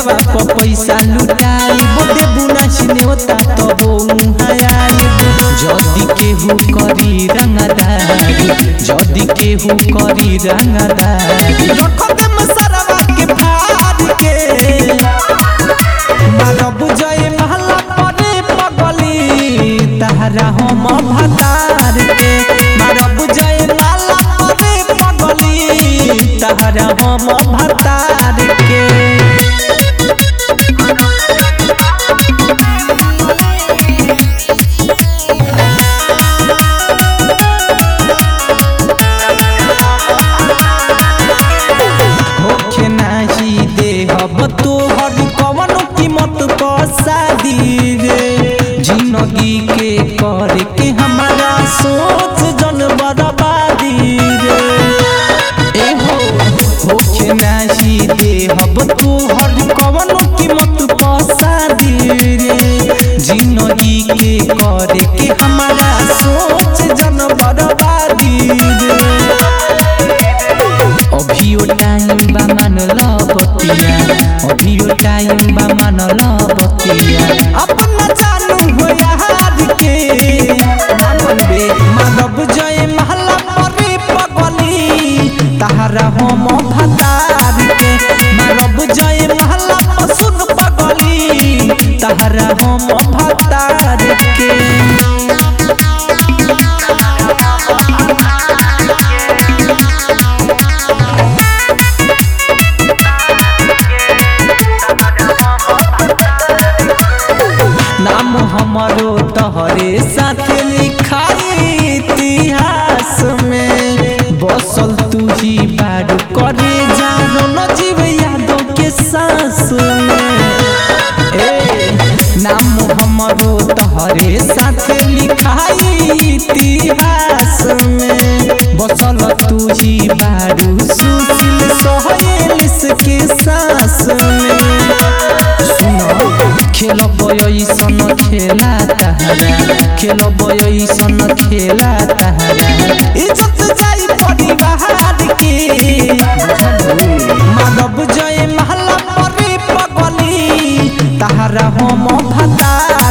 सेजवा पर पैसा लुटाई बोदे बुना छिनेवता तब मुहाई जदी केहू करी रंगदारी जदी केहू करी रंगदारी रख दे मसरवा के फाड़ के मारब जय महला परे पगली तहरा हम भतार के मारब जय महला परे पगली तहरा हम भतार के तोहर कवन कीमत पर शादी रे जिंदगी के करे के हमारा सोच जन बर्बादी रे एहो होखे नाही देहब तोहर कवन कीमत पर शादी रे जिंदगी के करे के हमारा सोच जन बर्बादी रे अभियो टाइम बा मान लो बतिया अभियो टाइम बा मान लो बतिया अपना चालू हो याद के मानबे मानब जय महला परे पगली तहरा हम भतार के मानब जय महला पसुन पगली तहरा हम भतार के नाम हमारो तहरे साथ लिखाई इतिहास में बसल तू ही बारू करे जानो न जीव यादों के सांस में नाम हमारो तहरे साथ लिखाई इतिहास में बसल तू ही बारू सुशील सोहेलिस के सांस में खेलब ऐसन खेला तहरा खेलब ऐसन खेला तहरा इज्जत जाई परिवार के मानब जय महला परे पगली तहरा हम भतार